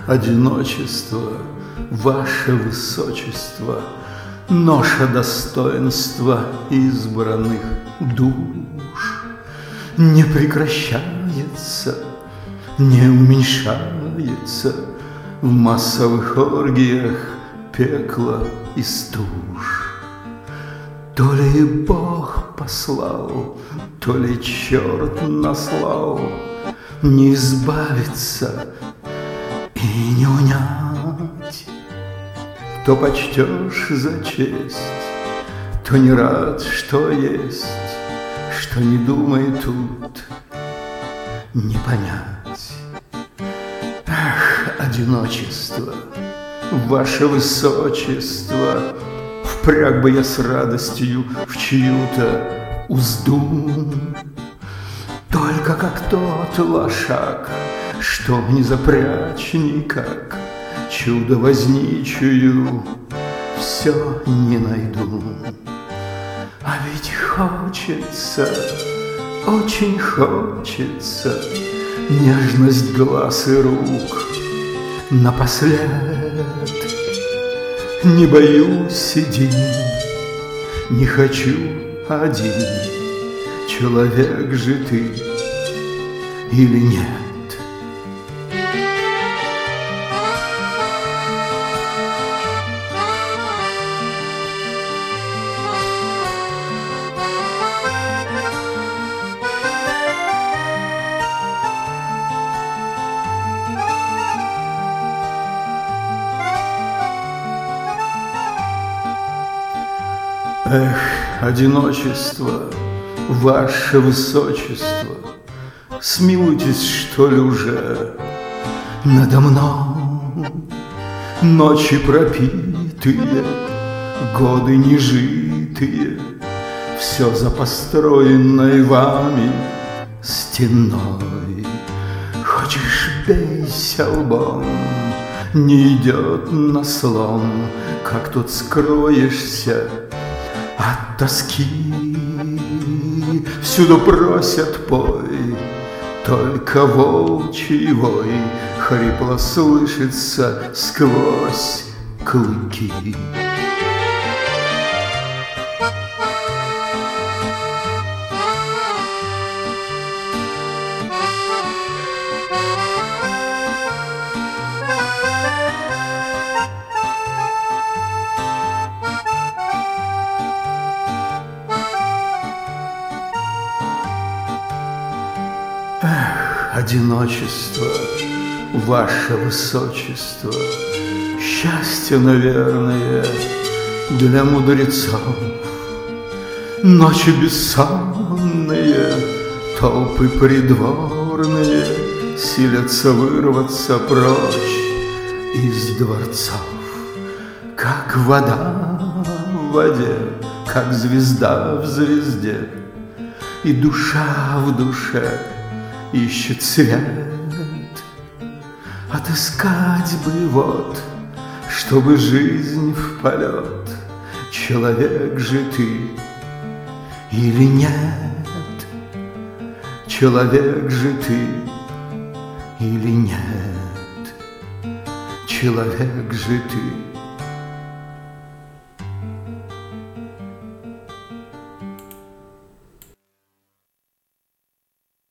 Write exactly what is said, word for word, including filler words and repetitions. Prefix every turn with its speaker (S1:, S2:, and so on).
S1: одиночество, ваше высочество, ноша достоинства избранных душ не прекращается, не уменьшается в массовых оргиях пекла и стуж. То ли Бог послал, то ли черт наслал, не избавиться и не унять. То почтешь за честь, то не рад, что есть, что не думай тут, не понять. Ах, одиночество, ваше высочество, впряг бы я с радостью в чью-то узду, только как тот лошак, что не запрячь никак, чудо возничую все не найду. А ведь хочется, очень хочется нежность глаз и рук напослед. Не боюсь иди, не хочу один, человек же ты или нет? Эх, одиночество, ваше высочество, смилуйтесь, что ли, уже надо мной. Ночи пропитые, годы нежитые, все за построенной вами стеной. Хочешь, бейся лбом, не идет на слом, как тут скроешься от тоски. Всюду просят пой, только волчий вой хрипло слышится сквозь клыки. Эх, одиночество, ваше высочество, счастье, наверное, для мудрецов. Ночи бессонные, толпы придворные силятся вырваться прочь из дворцов. Как вода в воде, как звезда в звезде, и душа в душе ищет свет. Отыскать бы вот, чтобы жизнь в полет, человек же ты или нет? Человек же ты или нет? Человек же ты